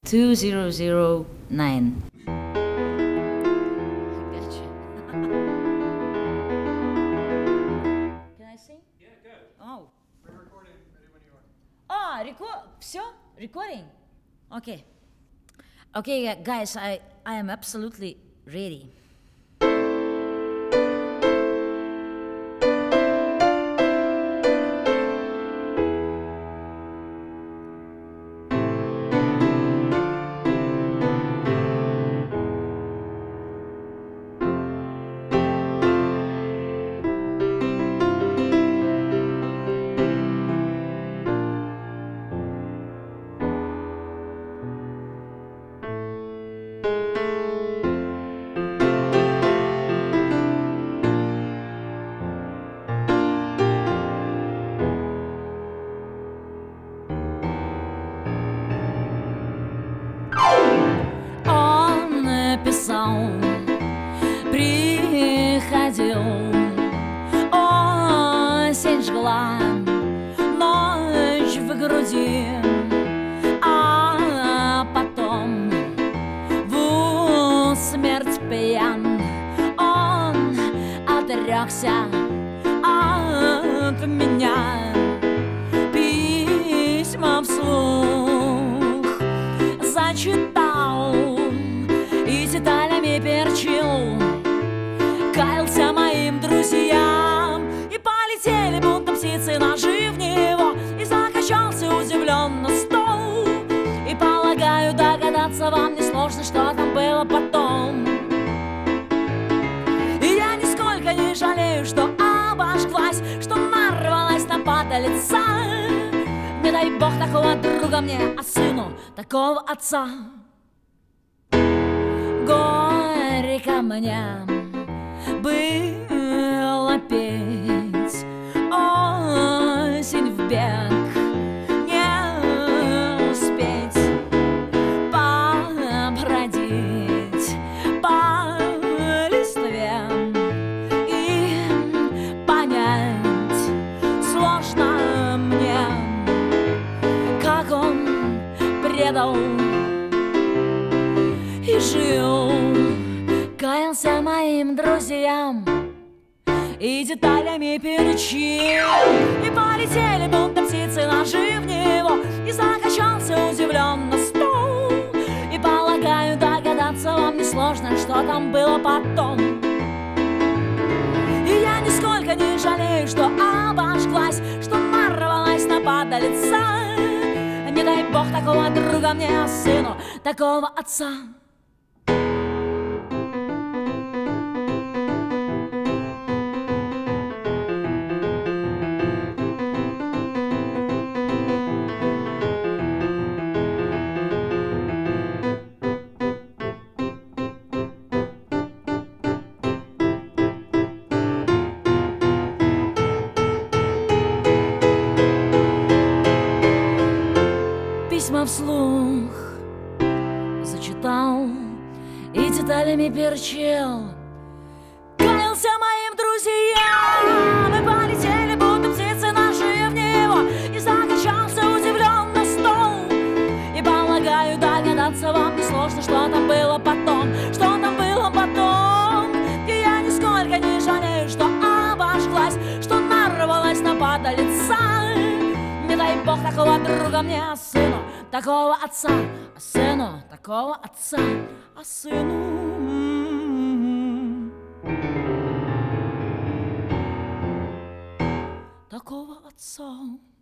2009. Gotcha. Can I sing? Yeah, good. Oh. We're recording. Ready when you are. Все? Recording? Okay. Okay, guys, I am absolutely ready. Он написал, приходил, осень жгла, ночь в груди, а потом в смерть пьян он отрекся от меня. Письма вслух зачитал и деталями перчил, каялся моим друзьям, и полетели будто птицы ножи в него, и закачался удивленно стол. И полагаю, догадаться вам несложно, что там было потом. И я нисколько не жалею, что обожглась, что нарвалась на падалица. Не дай бог такого друга мне, а сыну такого отца. Горько мне было петь осень в бег, не успеть побродить по листве и понять сложно мне, как он предал и жил, каялся моим друзьям и деталями перечил, и полетели будто птицы ножи в него, и закачался удивленно стол. И полагаю, догадаться вам несложно, что там было потом. И я нисколько не жалею, что обожглась, что нарвалась на падалица. Не дай бог такого друга мне, а сыну такого отца. Письма вслух зачитал и деталями перчил, каялся моим друзьям, и полетели будто птицы ножи в него, и закачался удивленно стол. И полагаю, догадаться вам несложно, что там было потом, что там было потом. И я нисколько не жалею, что обожглась, что нарвалась на падалица. Не дай бог такого друга мне, а сыну такого отца, а сыну такого отца, а сыну такого отца.